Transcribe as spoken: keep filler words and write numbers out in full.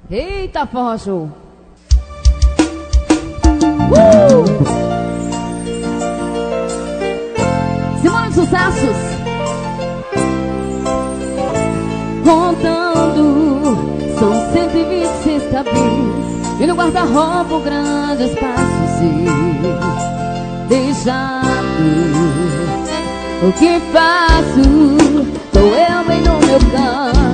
Eita, forró show. Uh! Simone Sucessos. Contando, são cento e vinte e seis cabines e no guarda-roupa um grande espaço seu deixado. O que faço? Tô eu bem no meu canto,